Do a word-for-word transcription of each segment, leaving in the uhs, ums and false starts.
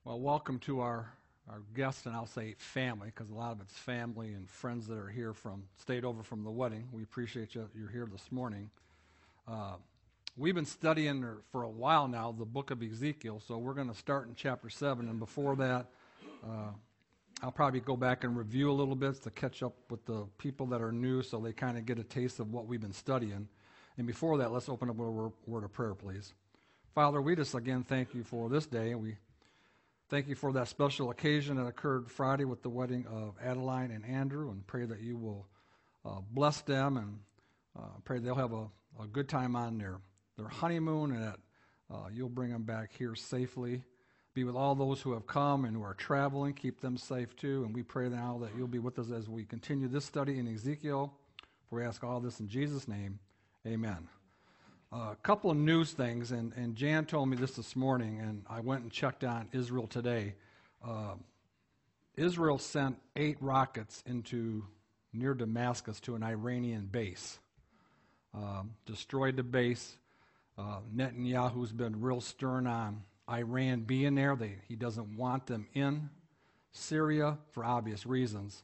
Well, welcome to our, our guests, and I'll say family, because a lot of it's family and friends that are here from, stayed over from the wedding. We appreciate you, you're here this morning. Uh, we've been studying for a while now the book of Ezekiel, so we're going to start in chapter seven, and before that, uh, I'll probably go back and review a little bit to catch up with the people that are new so they kind of get a taste of what we've been studying. And before that, let's open up with a word, word of prayer, please. Father, we just again thank you for this day. We thank you for that special occasion that occurred Friday with the wedding of Adeline and Andrew, and pray that you will uh, bless them, and uh, pray they'll have a, a good time on their, their honeymoon, and that uh, you'll bring them back here safely. Be with all those who have come and who are traveling. Keep them safe too, and we pray now that you'll be with us as we continue this study in Ezekiel. We ask all this in Jesus' name. Amen. Uh, a couple of news things, and, and Jan told me this this morning, and I went and checked on Israel Today. Uh, Israel sent eight rockets into near Damascus to an Iranian base. Um, destroyed the base. Uh, Netanyahu's been real stern on Iran being there. They, he doesn't want them in Syria for obvious reasons.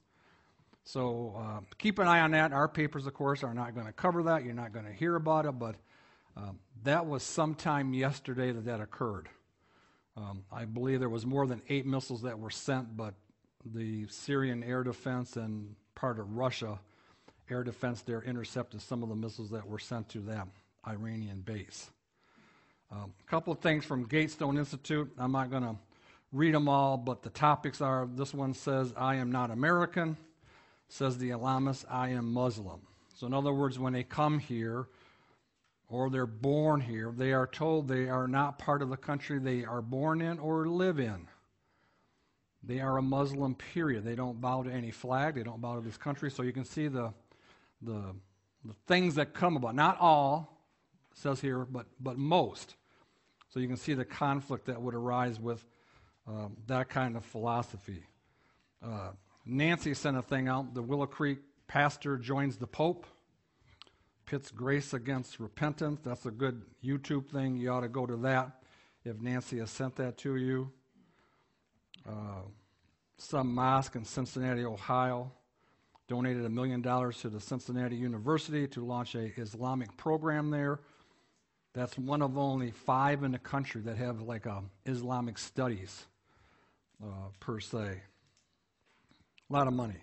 So uh, keep an eye on that. Our papers, of course, are not going to cover that. You're not going to hear about it, but Um, that was sometime yesterday that that occurred. Um, I believe there was more than eight missiles that were sent, but the Syrian air defense and part of Russia air defense there intercepted some of the missiles that were sent to that Iranian base. Um, a couple of things from Gatestone Institute. I'm not going to read them all, but the topics are, this one says, I am not American. Says the Alamis, I am Muslim. So in other words, when they come here, or they're born here, they are told they are not part of the country they are born in or live in. They are a Muslim, period. They don't bow to any flag. They don't bow to this country. So you can see the the, the things that come about. Not all, it says here, but, but most. So you can see the conflict that would arise with um, that kind of philosophy. Uh, Nancy sent a thing out. The Willow Creek pastor joins the Pope. Pits grace against repentance. That's a good YouTube thing. You ought to go to that if Nancy has sent that to you. Uh, some mosque in Cincinnati, Ohio, donated a million dollars to the Cincinnati University to launch a Islamic program there. That's one of only five in the country that have like a Islamic studies uh, per se. A lot of money.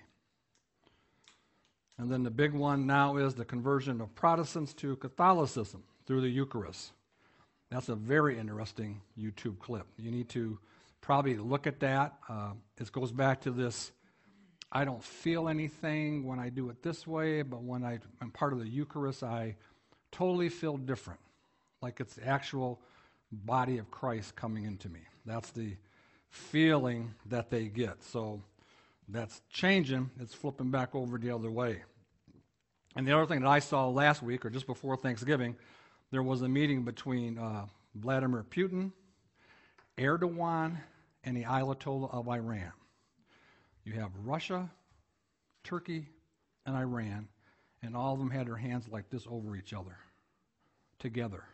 And then the big one now is the conversion of Protestants to Catholicism through the Eucharist. That's a very interesting YouTube clip. You need to probably look at that. Uh, it goes back to this, I don't feel anything when I do it this way, but when I am part of the Eucharist, I totally feel different, like it's the actual body of Christ coming into me. That's the feeling that they get. So that's changing. It's flipping back over the other way. And the other thing that I saw last week, or just before Thanksgiving, there was a meeting between uh, Vladimir Putin, Erdogan, and the Ayatollah of Iran. You have Russia, Turkey, and Iran, and all of them had their hands like this over each other, together.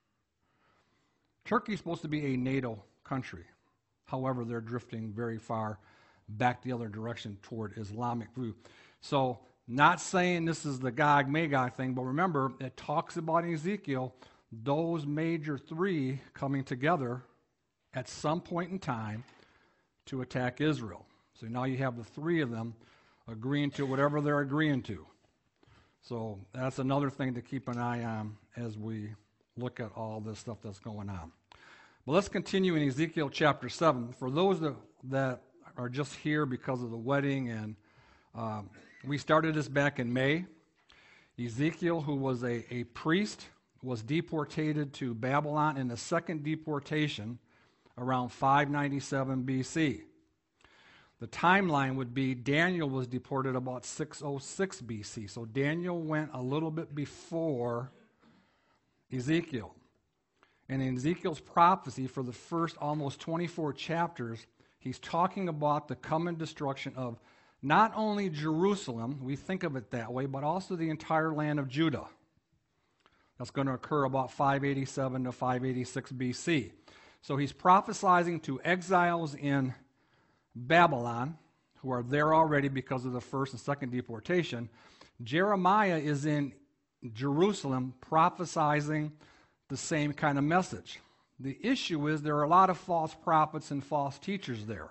Turkey's supposed to be a NATO country. However, they're drifting very far back the other direction toward Islamic view. So, not saying this is the Gog Magog thing, but remember, it talks about in Ezekiel those major three coming together at some point in time to attack Israel. So now you have the three of them agreeing to whatever they're agreeing to. So that's another thing to keep an eye on as we look at all this stuff that's going on. But let's continue in Ezekiel chapter seven. For those that, that are just here because of the wedding, and um, we started this back in May. Ezekiel, who was a, a priest, was deported to Babylon in the second deportation around five ninety-seven B C. The timeline would be Daniel was deported about six oh six B C. So Daniel went a little bit before Ezekiel. And in Ezekiel's prophecy for the first almost twenty-four chapters, he's talking about the coming destruction of not only Jerusalem, we think of it that way, but also the entire land of Judah. That's going to occur about five eighty-seven to five eighty-six B C. So he's prophesying to exiles in Babylon, who are there already because of the first and second deportation. Jeremiah is in Jerusalem prophesying the same kind of message. The issue is there are a lot of false prophets and false teachers there.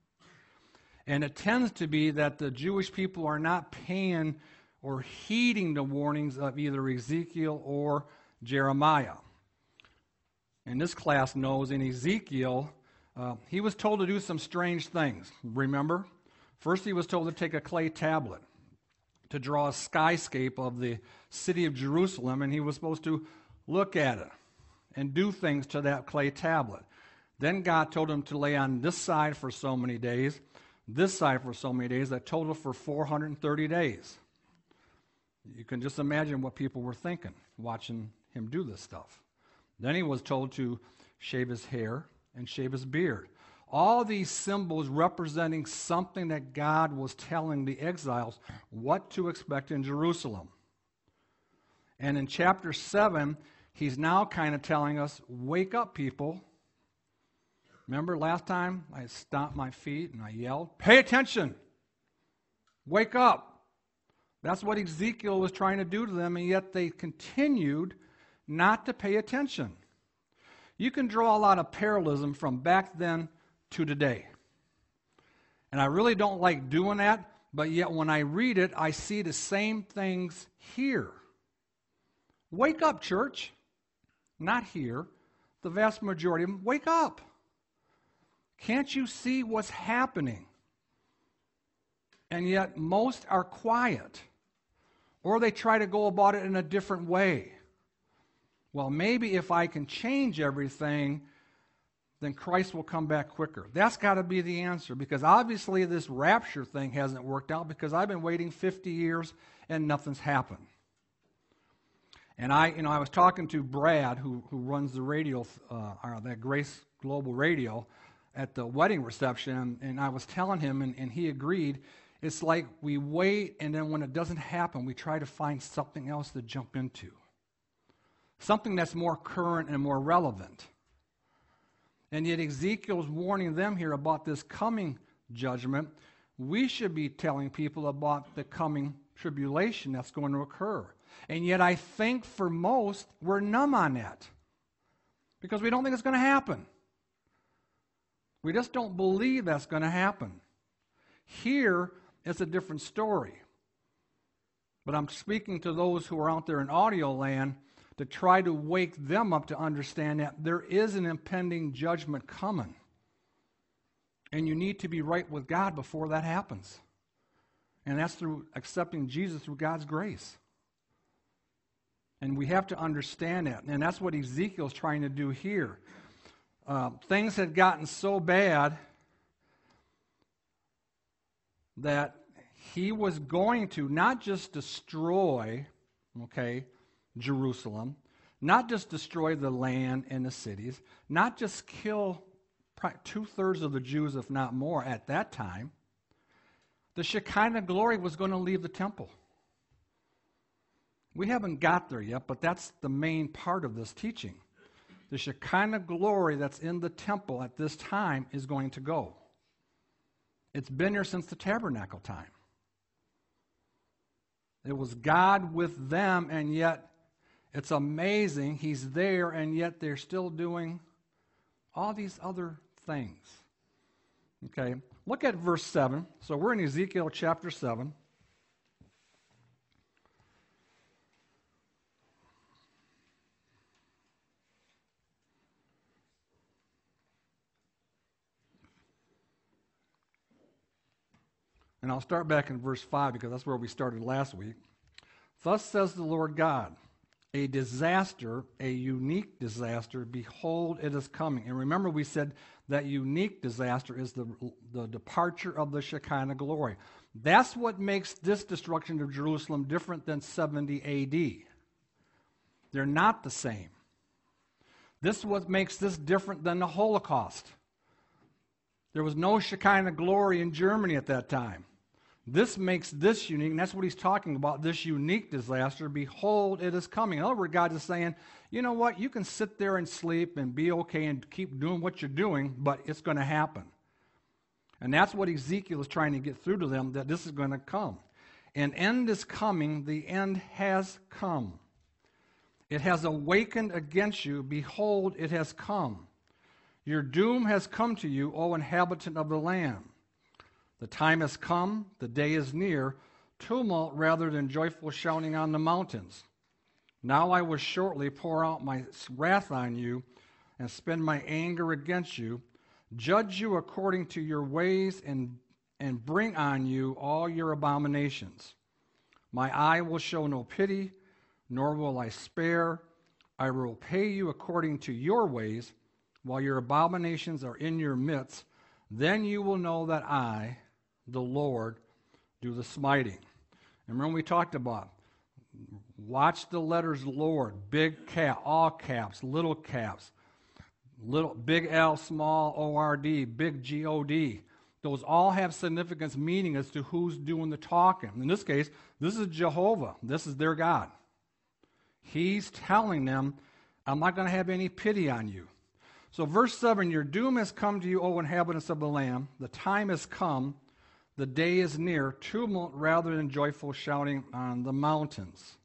And it tends to be that the Jewish people are not paying or heeding the warnings of either Ezekiel or Jeremiah. And this class knows in Ezekiel, uh, he was told to do some strange things. Remember? First, he was told to take a clay tablet to draw a skyscape of the city of Jerusalem, and he was supposed to look at it and do things to that clay tablet. Then God told him to lay on this side for so many days, this side for so many days, that total for four hundred thirty days. You can just imagine what people were thinking, watching him do this stuff. Then he was told to shave his hair and shave his beard. All these symbols representing something that God was telling the exiles what to expect in Jerusalem. And in chapter seven, he's now kind of telling us, wake up, people. Remember last time I stomped my feet and I yelled, pay attention, wake up. That's what Ezekiel was trying to do to them, and yet they continued not to pay attention. You can draw a lot of parallelism from back then to today. And I really don't like doing that, but yet when I read it, I see the same things here. Wake up, church. Not here. The vast majority of them, wake up. Can't you see what's happening? And yet most are quiet. Or they try to go about it in a different way. Well, maybe if I can change everything, then Christ will come back quicker. That's got to be the answer, because obviously this rapture thing hasn't worked out, because I've been waiting fifty years and nothing's happened. And I, you know, I was talking to Brad, who who runs the radio, uh, or that Grace Global Radio, at the wedding reception, and I was telling him, and, and he agreed. It's like we wait, and then when it doesn't happen, we try to find something else to jump into. Something that's more current and more relevant. And yet Ezekiel's warning them here about this coming judgment. We should be telling people about the coming tribulation that's going to occur. And yet I think for most, we're numb on that. Because we don't think it's going to happen. We just don't believe that's going to happen. Here, it's a different story. But I'm speaking to those who are out there in audio land to try to wake them up to understand that there is an impending judgment coming. And you need to be right with God before that happens. And that's through accepting Jesus through God's grace. And we have to understand that. And that's what Ezekiel's trying to do here. Uh, things had gotten so bad that he was going to not just destroy, okay, Jerusalem, not just destroy the land and the cities, not just kill two-thirds of the Jews, if not more, at that time. The Shekinah glory was going to leave the temple. We haven't got there yet, but that's the main part of this teaching. The Shekinah glory that's in the temple at this time is going to go. It's been here since the tabernacle time. It was God with them, and yet it's amazing. He's there, and yet they're still doing all these other things. Okay, look at verse seven. So we're in Ezekiel chapter seven. And I'll start back in verse five because that's where we started last week. Thus says the Lord God, a disaster, a unique disaster, behold, it is coming. And remember we said that unique disaster is the, the departure of the Shekinah glory. That's what makes this destruction of Jerusalem different than seventy A D. They're not the same. This is what makes this different than the Holocaust. There was no Shekinah glory in Germany at that time. This makes this unique, and that's what he's talking about, this unique disaster. Behold, it is coming. In other words, God is saying, you know what, you can sit there and sleep and be okay and keep doing what you're doing, but it's going to happen. And that's what Ezekiel is trying to get through to them, that this is going to come. An end is coming, the end has come. It has awakened against you, behold, it has come. Your doom has come to you, O inhabitant of the land. The time has come, the day is near, tumult rather than joyful shouting on the mountains. Now I will shortly pour out my wrath on you and spend my anger against you, judge you according to your ways, and, and bring on you all your abominations. My eye will show no pity, nor will I spare. I will pay you according to your ways, while your abominations are in your midst. Then you will know that I, the Lord, do the smiting. And remember we talked about, watch the letters Lord, big cap, all caps, little caps, little big L, small O R D, big G O D. Those all have significance, meaning as to who's doing the talking. In this case, this is Jehovah. This is their God. He's telling them, I'm not going to have any pity on you. So verse seven, your doom has come to you, O inhabitants of the land. The time has come. The day is near. Tumult rather than joyful shouting on the mountains.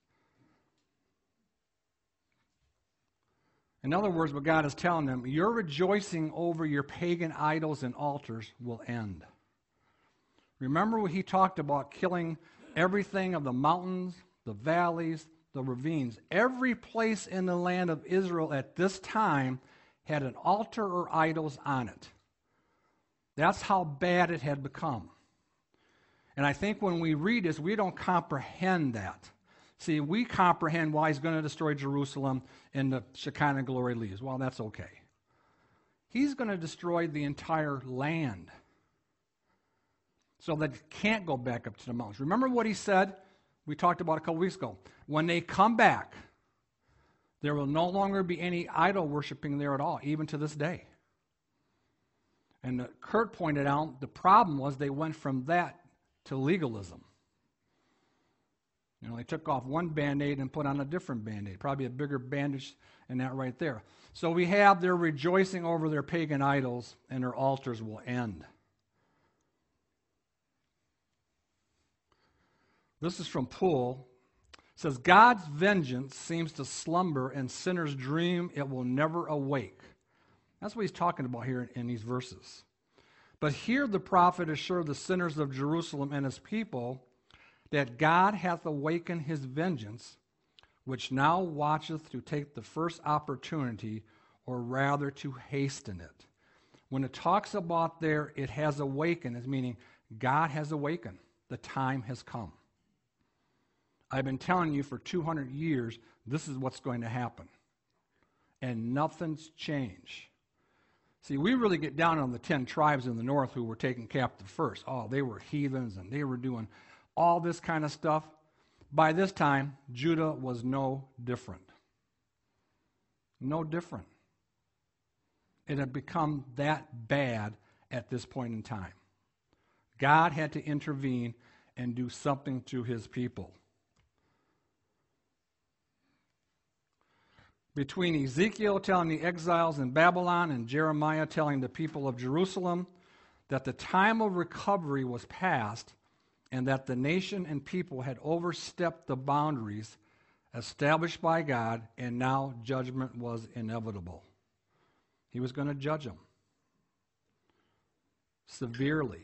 In other words, what God is telling them, your rejoicing over your pagan idols and altars will end. Remember what he talked about, killing everything of the mountains, the valleys, the ravines. Every place in the land of Israel at this time had an altar or idols on it. That's how bad it had become. And I think when we read this, we don't comprehend that. See, we comprehend why he's going to destroy Jerusalem and the Shekinah glory leaves. Well, that's okay. He's going to destroy the entire land so that it can't go back up to the mountains. Remember what he said? We talked about a couple weeks ago. When they come back, there will no longer be any idol worshiping there at all, even to this day. And Kurt pointed out the problem was they went from that to legalism. You know, they took off one Band-Aid and put on a different Band-Aid, probably a bigger bandage than that right there. So we have their rejoicing over their pagan idols, and their altars will end. This is from Poole. It says, God's vengeance seems to slumber, and sinners dream it will never awake. That's what he's talking about here in these verses. But here the prophet assured the sinners of Jerusalem and his people that God hath awakened his vengeance, which now watcheth to take the first opportunity, or rather to hasten it. When it talks about there, it has awakened, it's meaning God has awakened. The time has come. I've been telling you for two hundred years, this is what's going to happen. And nothing's changed. See, we really get down on the ten tribes in the north who were taken captive first. Oh, they were heathens and they were doing all this kind of stuff. By this time, Judah was no different. No different. It had become that bad at this point in time. God had to intervene and do something to his people. Between Ezekiel telling the exiles in Babylon and Jeremiah telling the people of Jerusalem that the time of recovery was past and that the nation and people had overstepped the boundaries established by God, and now judgment was inevitable. He was going to judge them severely.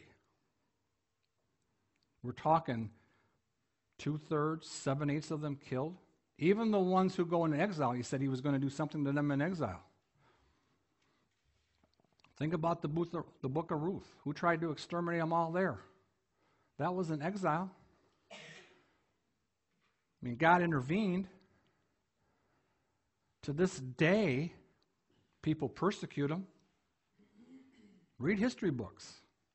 We're talking two-thirds, seven-eighths of them killed. Even the ones who go into exile, he said he was going to do something to them in exile. Think about the book of Ruth. Who tried to exterminate them all there? That was in exile. I mean, God intervened. To this day, people persecute them. Read history books.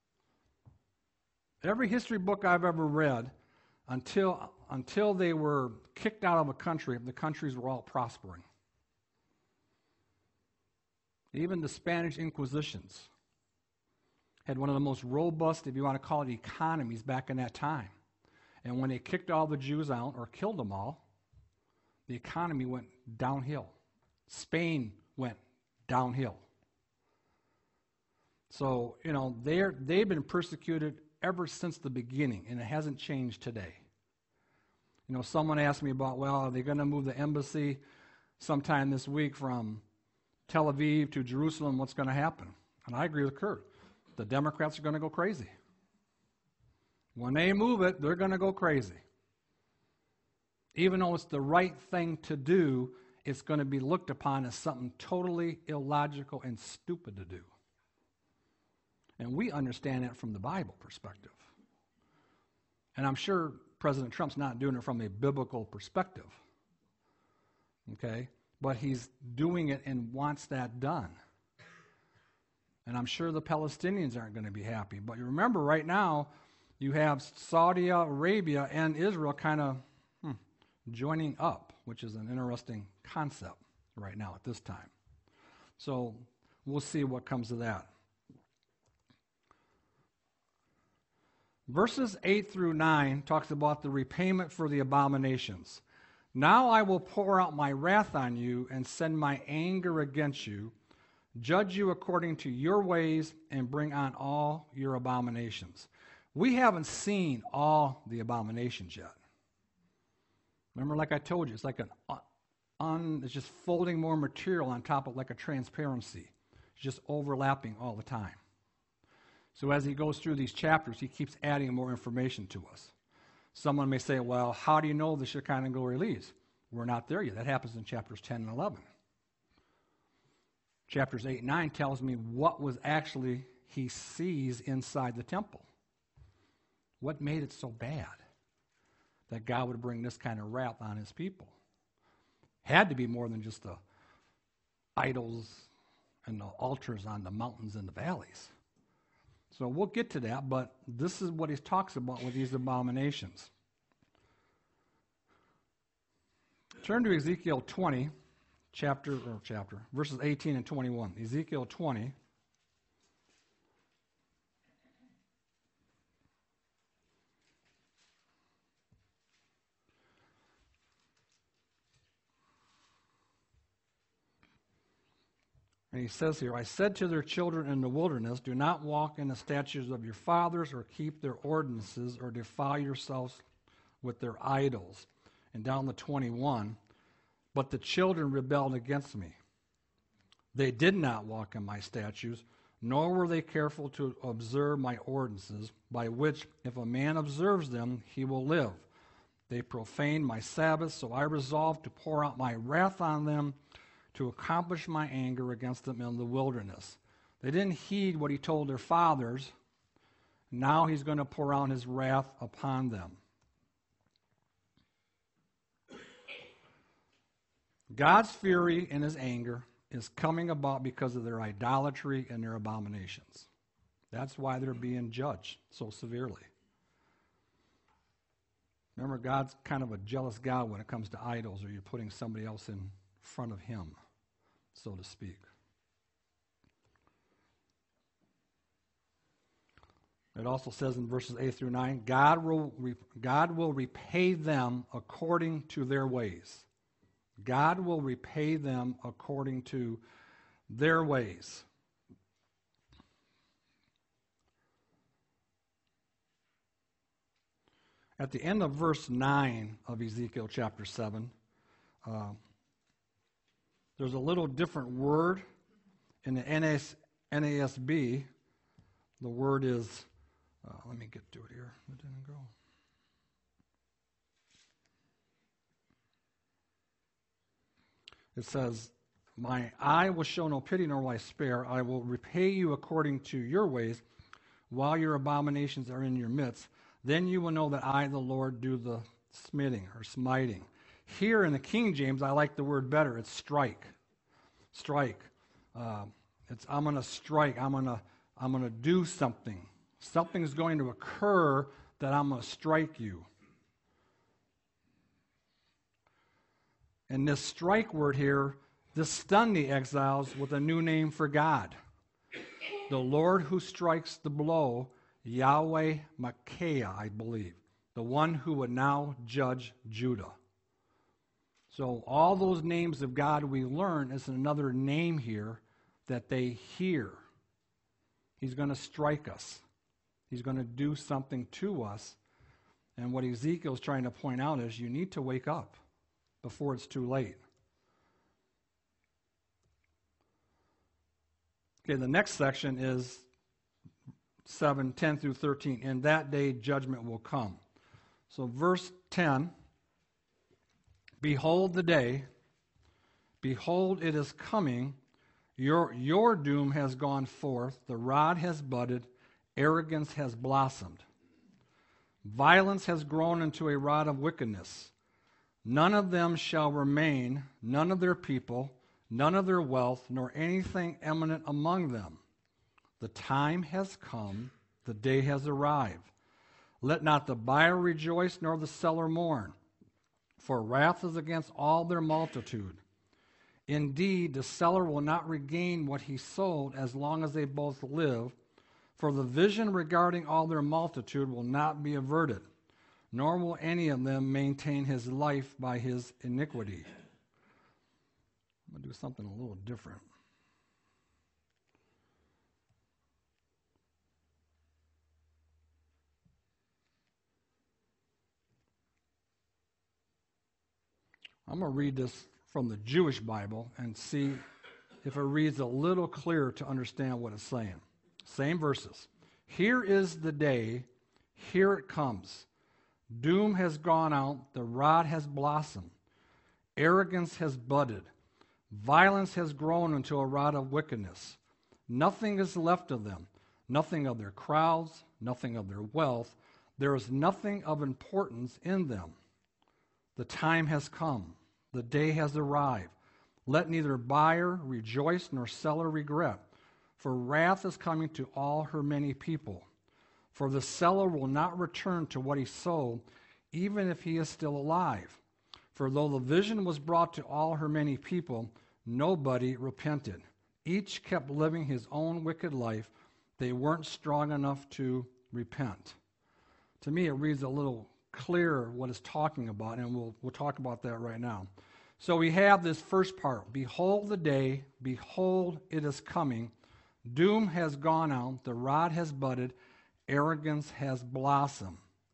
Every history book I've ever read, until, until they were kicked out of a country, the countries were all prospering. Even the Spanish Inquisitions had one of the most robust, if you want to call it, economies back in that time. And when they kicked all the Jews out or killed them all, the economy went downhill. Spain went downhill. So, you know, they're, they've been persecuted ever since the beginning, and it hasn't changed today. You know, someone asked me about, well, are they going to move the embassy sometime this week from Tel Aviv to Jerusalem? What's going to happen? And I agree with Kurt. The Democrats are going to go crazy. When they move it, they're going to go crazy. Even though it's the right thing to do, it's going to be looked upon as something totally illogical and stupid to do. And we understand that from the Bible perspective. And I'm sure President Trump's not doing it from a biblical perspective. Okay? But he's doing it and wants that done. And I'm sure the Palestinians aren't going to be happy. But you remember, right now, you have Saudi Arabia and Israel kind of hmm, joining up, which is an interesting concept right now at this time. So we'll see what comes of that. Verses eight through nine talks about the repayment for the abominations. Now I will pour out my wrath on you and send my anger against you, judge you according to your ways, and bring on all your abominations. We haven't seen all the abominations yet. Remember, like I told you, it's like an un, it's just folding more material on top of like a transparency. It's just overlapping all the time. So as he goes through these chapters, he keeps adding more information to us. Someone may say, well, how do you know the Shekinah glory leaves? We're not there yet. That happens in chapters ten and eleven. Chapters eight and nine tells me what was actually he sees inside the temple. What made it so bad that God would bring this kind of wrath on his people? Had to be more than just the idols and the altars on the mountains and the valleys. So we'll get to that, but this is what he talks about with these abominations. Turn to Ezekiel twenty, chapter or chapter, verses eighteen and twenty-one. Ezekiel twenty. And he says here, I said to their children in the wilderness, do not walk in the statutes of your fathers or keep their ordinances or defile yourselves with their idols. And down to twenty-one, but the children rebelled against me. They did not walk in my statutes, nor were they careful to observe my ordinances, by which if a man observes them, he will live. They profaned my Sabbath, so I resolved to pour out my wrath on them, to accomplish my anger against them in the wilderness. They didn't heed what he told their fathers. Now he's going to pour out his wrath upon them. God's fury and his anger is coming about because of their idolatry and their abominations. That's why they're being judged so severely. Remember, God's kind of a jealous God when it comes to idols, or you're putting somebody else in front of him, so to speak. It also says in verses eight through nine, God will, re- God will repay them according to their ways. God will repay them according to their ways. At the end of verse nine of Ezekiel chapter seven, uh, there's a little different word in the N A S B. The word is, uh, let me get to it here. It didn't go. It says, my eye will show no pity, nor will I spare. I will repay you according to your ways, while your abominations are in your midst. Then you will know that I, the Lord, do the smiting or smiting. Here in the King James, I like the word better. It's strike. Strike. Uh, it's I'm going to strike. I'm going to I'm going to do something. Something's going to occur that I'm going to strike you. And this strike word here, this stunned the exiles with a new name for God. The Lord who strikes the blow, Yahweh Makkeah, I believe, the one who would now judge Judah. So all those names of God we learn is another name here that they hear. He's going to strike us. He's going to do something to us. And what Ezekiel's trying to point out is you need to wake up before it's too late. Okay, the next section is seven, ten through thirteen. In that day judgment will come. So verse ten, behold the day, behold it is coming, your, your doom has gone forth, the rod has budded, arrogance has blossomed. Violence has grown into a rod of wickedness. None of them shall remain, none of their people, none of their wealth, nor anything eminent among them. The time has come, the day has arrived. Let not the buyer rejoice, nor the seller mourn, for wrath is against all their multitude. Indeed, the seller will not regain what he sold as long as they both live, for the vision regarding all their multitude will not be averted, nor will any of them maintain his life by his iniquity. I'm going to do something a little different. I'm going to read this from the Jewish Bible and see if it reads a little clearer to understand what it's saying. Same verses. Here is the day, here it comes. Doom has gone out, the rod has blossomed. Arrogance has budded. Violence has grown into a rod of wickedness. Nothing is left of them, nothing of their crowds, nothing of their wealth. There is nothing of importance in them. The time has come. The day has arrived. Let neither buyer rejoice nor seller regret, for wrath is coming to all her many people. For the seller will not return to what he sold, even if he is still alive. For though the vision was brought to all her many people, nobody repented. Each kept living his own wicked life. They weren't strong enough to repent. To me, it reads a little clearer what it's talking about, and we'll, we'll talk about that right now. So we have this first part. Behold the day, behold it is coming. Doom has gone out, the rod has budded, arrogance has blossomed.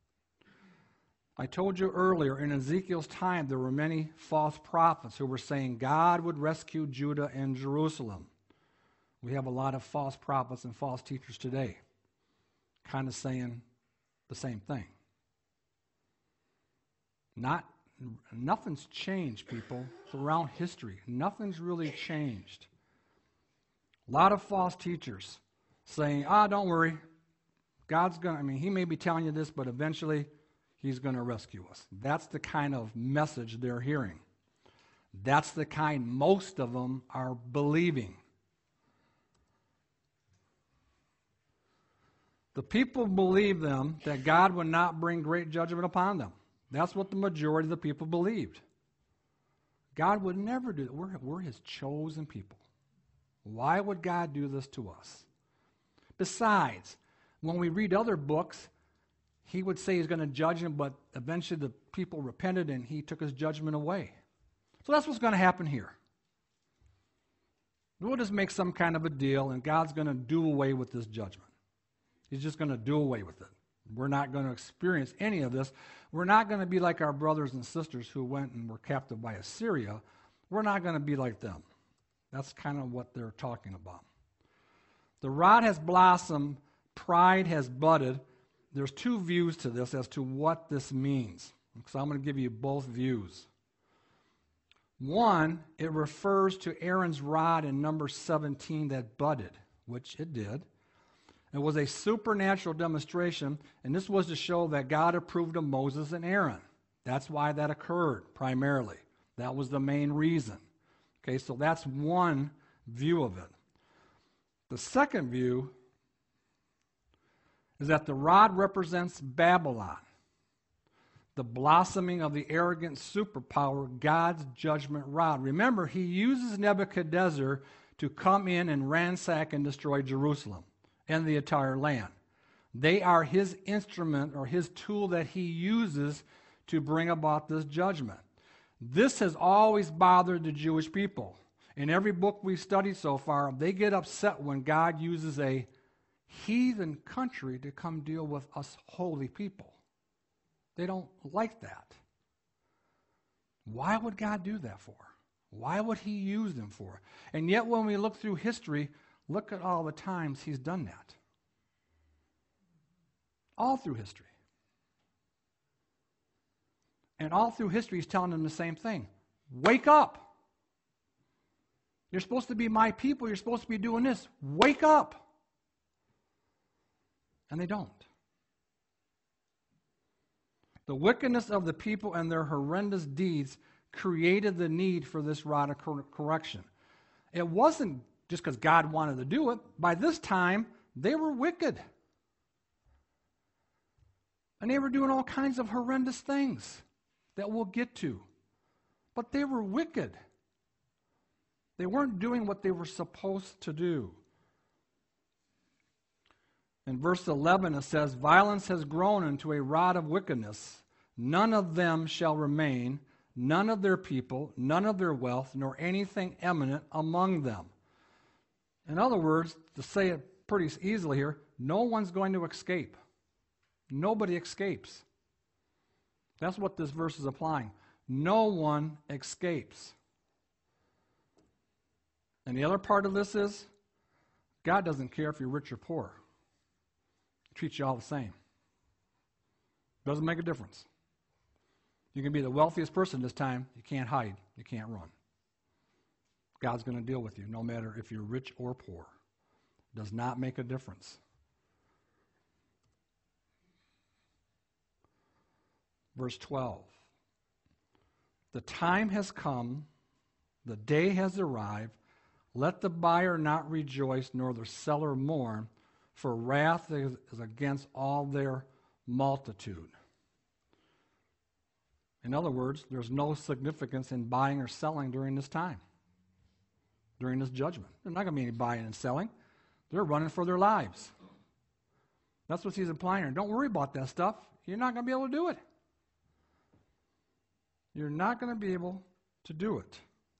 I told you earlier, in Ezekiel's time, there were many false prophets who were saying God would rescue Judah and Jerusalem. We have a lot of false prophets and false teachers today, kind of saying the same thing. Not, nothing's changed, people, throughout history. Nothing's really changed. A lot of false teachers saying, ah, don't worry. God's going to, I mean, he may be telling you this, but eventually he's going to rescue us. That's the kind of message they're hearing. That's the kind most of them are believing. The people believed them that God would not bring great judgment upon them. That's what the majority of the people believed. God would never do that. We're, we're his chosen people. Why would God do this to us? Besides, when we read other books, he would say he's going to judge them, but eventually the people repented and he took his judgment away. So that's what's going to happen here. We'll just make some kind of a deal and God's going to do away with this judgment. He's just going to do away with it. We're not going to experience any of this. We're not going to be like our brothers and sisters who went and were captive by Assyria. We're not going to be like them. That's kind of what they're talking about. The rod has blossomed, pride has budded. There's two views to this as to what this means. So I'm going to give you both views. One, it refers to Aaron's rod in number seventeen that budded, which it did. It was a supernatural demonstration, and this was to show that God approved of Moses and Aaron. That's why that occurred, primarily. That was the main reason. Okay, so that's one view of it. The second view is that the rod represents Babylon, the blossoming of the arrogant superpower, God's judgment rod. Remember, he uses Nebuchadnezzar to come in and ransack and destroy Jerusalem and the entire land. They are his instrument or his tool that he uses to bring about this judgment. This has always bothered the Jewish people. In every book we've studied so far, they get upset when God uses a heathen country to come deal with us holy people. They don't like that. Why would God do that for? Why would he use them for? And yet when we look through history, look at all the times he's done that. All through history. And all through history, he's telling them the same thing. Wake up. You're supposed to be my people. You're supposed to be doing this. Wake up. And they don't. The wickedness of the people and their horrendous deeds created the need for this rod of cor- correction. It wasn't just because God wanted to do it. By this time, they were wicked. And they were doing all kinds of horrendous things that we'll get to. But they were wicked. They weren't doing what they were supposed to do. In verse eleven it says, violence has grown into a rod of wickedness. None of them shall remain, none of their people, none of their wealth, nor anything eminent among them. In other words, to say it pretty easily here, no one's going to escape. Nobody escapes. That's what this verse is applying. No one escapes. And the other part of this is, God doesn't care if you're rich or poor. He treats you all the same. Doesn't make a difference. You can be the wealthiest person this time. You can't hide. You can't run. God's going to deal with you no matter if you're rich or poor. Does not make a difference. Verse twelve. The time has come, the day has arrived. Let the buyer not rejoice, nor the seller mourn, for wrath is against all their multitude. In other words, there's no significance in buying or selling during this time, during this judgment. There's not going to be any buying and selling. They're running for their lives. That's what he's implying here. Don't worry about that stuff. You're not going to be able to do it. You're not going to be able to do it.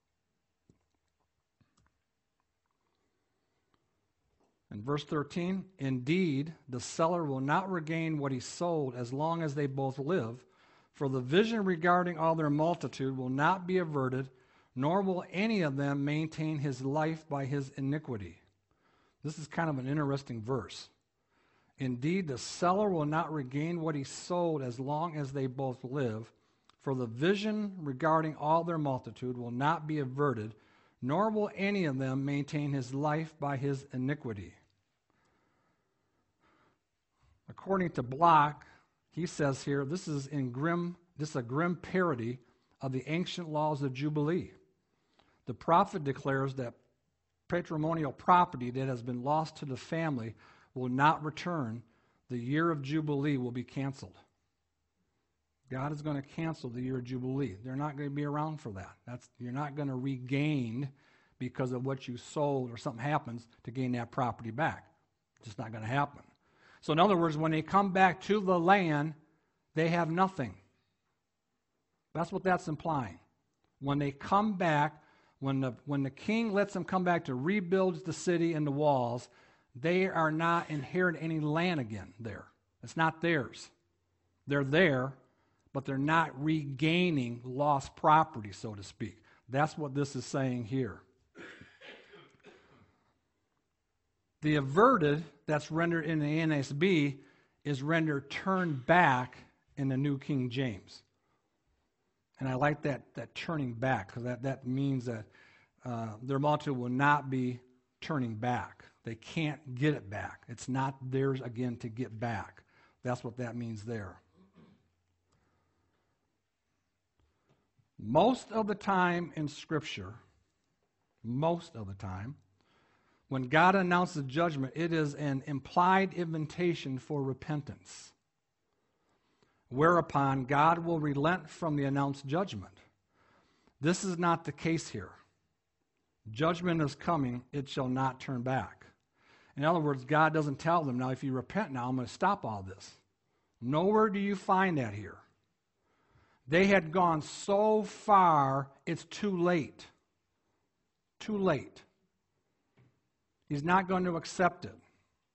In verse thirteen, indeed, the seller will not regain what he sold as long as they both live, for the vision regarding all their multitude will not be averted, nor will any of them maintain his life by his iniquity. This is kind of an interesting verse. Indeed, the seller will not regain what he sold as long as they both live, for the vision regarding all their multitude will not be averted, nor will any of them maintain his life by his iniquity. According to Block, he says here, this is in grim, this is a grim parody of the ancient laws of Jubilee. The prophet declares that patrimonial property that has been lost to the family will not return. The year of Jubilee will be canceled. God is going to cancel the year of Jubilee. They're not going to be around for that. That's, you're not going to regain because of what you sold or something happens to gain that property back. It's just not going to happen. So in other words, when they come back to the land, they have nothing. That's what that's implying. When they come back, when the, when the king lets them come back to rebuild the city and the walls, they are not inheriting any land again there. It's not theirs. They're there, but they're not regaining lost property, so to speak. That's what this is saying here. The averted, that's rendered in the N S B, is rendered turned back in the New King James. And I like that, that turning back, because that, that means that uh, their multitude will not be turning back. They can't get it back. It's not theirs again to get back. That's what that means there. Most of the time in Scripture, most of the time, when God announces judgment, it is an implied invitation for repentance, whereupon God will relent from the announced judgment. This is not the case here. Judgment is coming, it shall not turn back. In other words, God doesn't tell them, now if you repent now, I'm going to stop all this. Nowhere do you find that here. They had gone so far, it's too late. Too late. He's not going to accept it.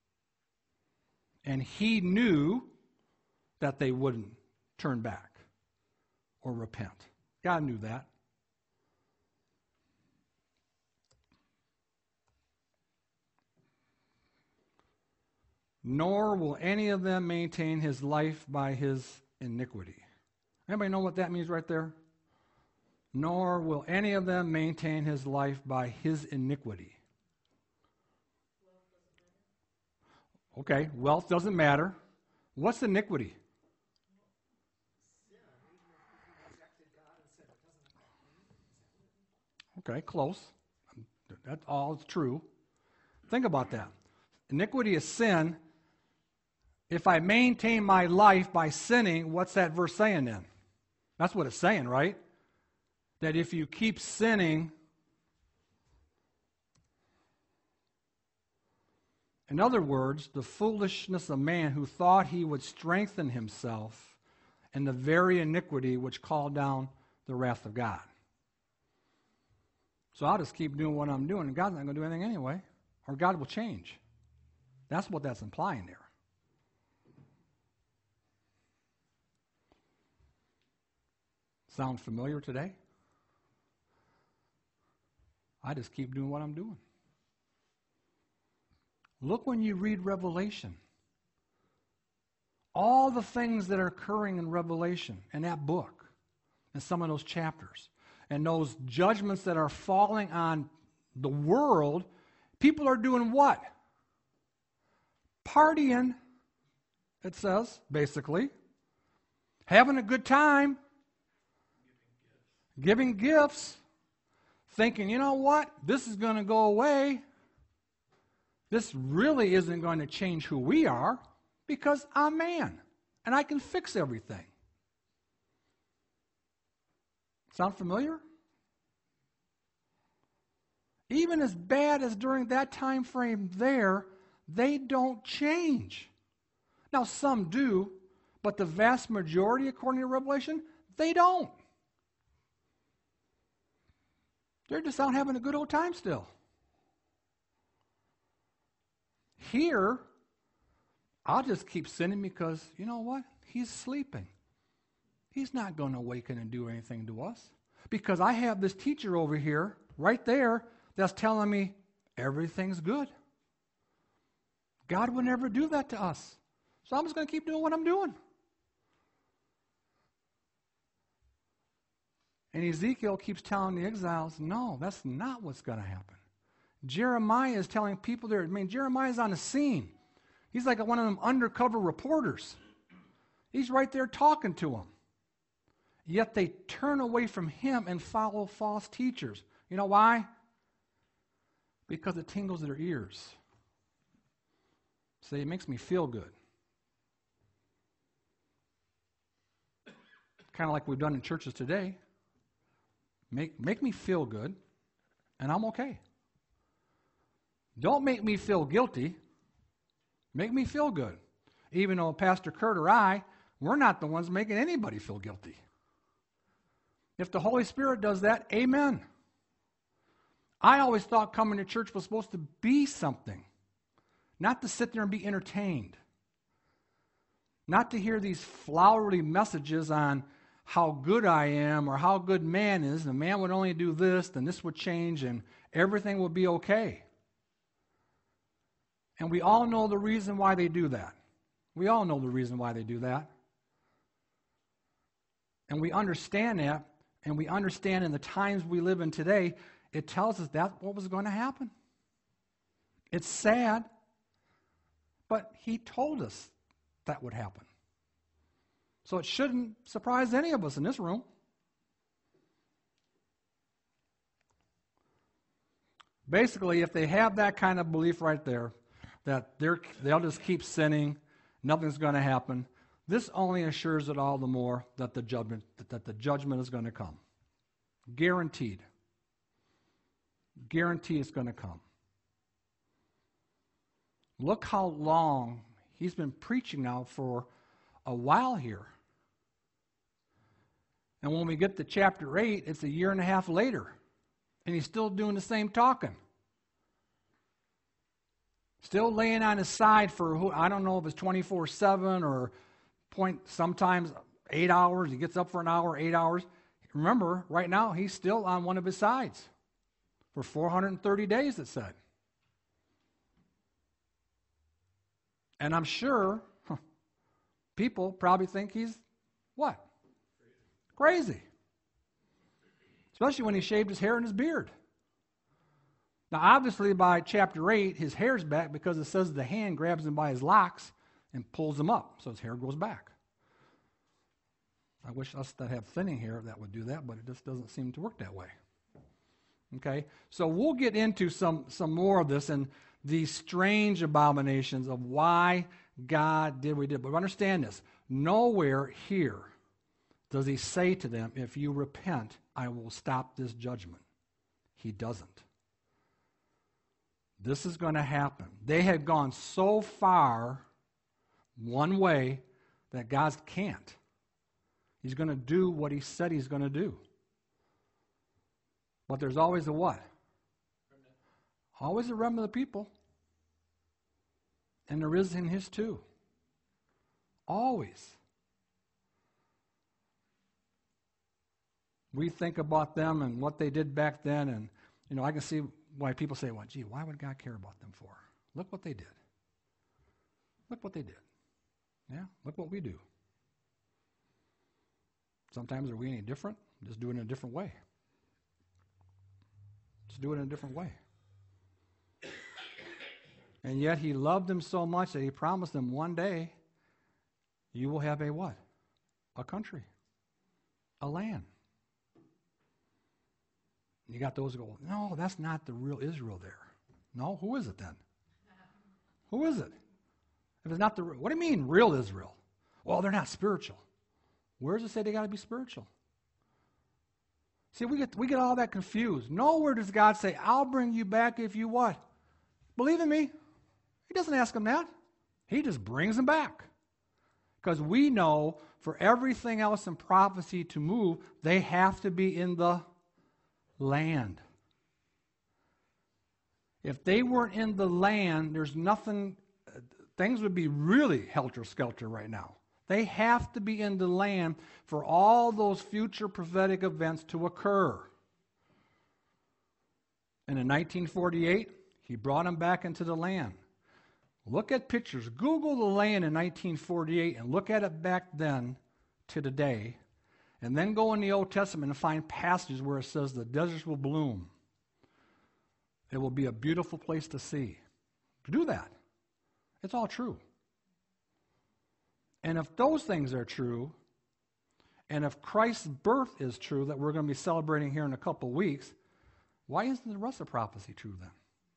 And he knew that they wouldn't turn back or repent. God knew that. Nor will any of them maintain his life by his iniquity. Anybody know what that means right there? Nor will any of them maintain his life by his iniquity. Okay, wealth doesn't matter. What's iniquity? Okay, close. That's all true. Think about that. Iniquity is sin. If I maintain my life by sinning, what's that verse saying then? That's what it's saying, right? That if you keep sinning, in other words, the foolishness of man who thought he would strengthen himself in the very iniquity which called down the wrath of God. So I'll just keep doing what I'm doing, and God's not going to do anything anyway, or God will change. That's what that's implying there. Sound familiar today? I just keep doing what I'm doing. Look when you read Revelation. All the things that are occurring in Revelation, in that book, in some of those chapters, and those judgments that are falling on the world, people are doing what? Partying, it says, basically. Having a good time. Giving gifts. Thinking, you know what? This is going to go away. This really isn't going to change who we are because I'm man and I can fix everything. Sound familiar? Even as bad as during that time frame there, they don't change. Now, some do, but the vast majority, according to Revelation, they don't. They're just out having a good old time still. Here, I'll just keep sinning because, you know what? He's sleeping. He's not going to awaken and do anything to us. Because I have this teacher over here, right there, that's telling me everything's good. God would never do that to us. So I'm just going to keep doing what I'm doing. And Ezekiel keeps telling the exiles, no, that's not what's going to happen. Jeremiah is telling people there, I mean, Jeremiah's on the scene. He's like one of them undercover reporters. He's right there talking to them. Yet they turn away from him and follow false teachers. You know why? Because it tingles their ears. See, it makes me feel good. Kind of like we've done in churches today. Make, make me feel good, and I'm okay. Don't make me feel guilty. Make me feel good. Even though Pastor Kurt or I, we're not the ones making anybody feel guilty. If the Holy Spirit does that, amen. I always thought coming to church was supposed to be something, not to sit there and be entertained. Not to hear these flowery messages on how good I am or how good man is, and a man would only do this, then this would change, and everything would be okay. And we all know the reason why they do that. We all know the reason why they do that. And we understand that, and we understand in the times we live in today, it tells us that's what was going to happen. It's sad, but he told us that would happen. So it shouldn't surprise any of us in this room. Basically, if they have that kind of belief right there, that they're, they'll just keep sinning, nothing's going to happen, this only assures it all the more that the judgment, that the judgment is going to come. Guaranteed. guarantee it's going to come. Look how long he's been preaching now for a while here. And when we get to chapter eight, it's a year and a half later. And he's still doing the same talking. Still laying on his side for, who I don't know if it's twenty-four seven or point sometimes eight hours. He gets up for an hour, eight hours. Remember, right now, he's still on one of his sides for four hundred thirty days, it said. And I'm sure huh, people probably think he's what? Crazy. Especially when he shaved his hair and his beard. Now, obviously, by chapter eight, his hair's back because it says the hand grabs him by his locks and pulls him up, so his hair grows back. I wish us that have thinning hair that would do that, but it just doesn't seem to work that way. Okay? So we'll get into some, some more of this and these strange abominations of why God did what he did. But understand this. Nowhere here does he say to them, if you repent, I will stop this judgment. He doesn't. This is going to happen. They had gone so far one way that God can't. He's going to do what he said he's going to do. But there's always a what? Always a remnant of the people. And there is in his too. Always. We think about them and what they did back then, and you know, I can see why people say, well, gee, why would God care about them for? Look what they did. Look what they did. Yeah, look what we do. Sometimes are we any different? Just do it in a different way. Just do it in a different way. And yet he loved them so much that he promised them one day, you will have a what? A country. A land. You got those who go, no, that's not the real Israel there. No, who is it then? Who is it? If it's not the, what do you mean real Israel? Well, they're not spiritual. Where does it say they got to be spiritual? See, we get we get all that confused. Nowhere does God say, I'll bring you back if you what? Believe in me. He doesn't ask them that. He just brings them back. Because we know for everything else in prophecy to move, they have to be in the land. If they weren't in the land, there's nothing, things would be really helter-skelter right now. They have to be in the land for all those future prophetic events to occur. And in nineteen forty-eight, he brought them back into the land. Look at pictures. Google the land in nineteen forty-eight and look at it back then to today. And then go in the Old Testament and find passages where it says the deserts will bloom. It will be a beautiful place to see. Do that. It's all true. And if those things are true, and if Christ's birth is true that we're going to be celebrating here in a couple of weeks, why isn't the rest of prophecy true then?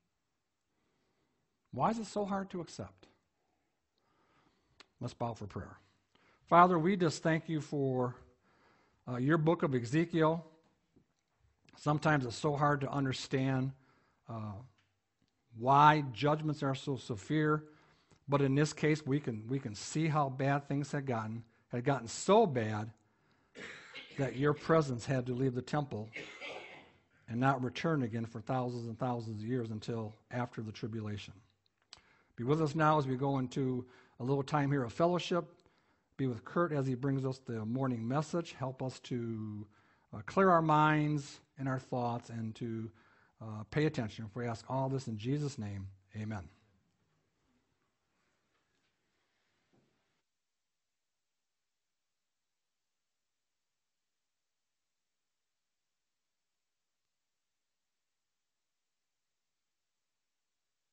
Why is it so hard to accept? Let's bow for prayer. Father, we just thank you for Uh, your book of Ezekiel. Sometimes it's so hard to understand uh, why judgments are so severe, but in this case, we can we can see how bad things had gotten, had gotten so bad that your presence had to leave the temple and not return again for thousands and thousands of years until after the tribulation. Be with us now as we go into a little time here of fellowship. Be with Kurt as he brings us the morning message. Help us to uh, clear our minds and our thoughts and to uh, pay attention. If we ask all this in Jesus' name, amen.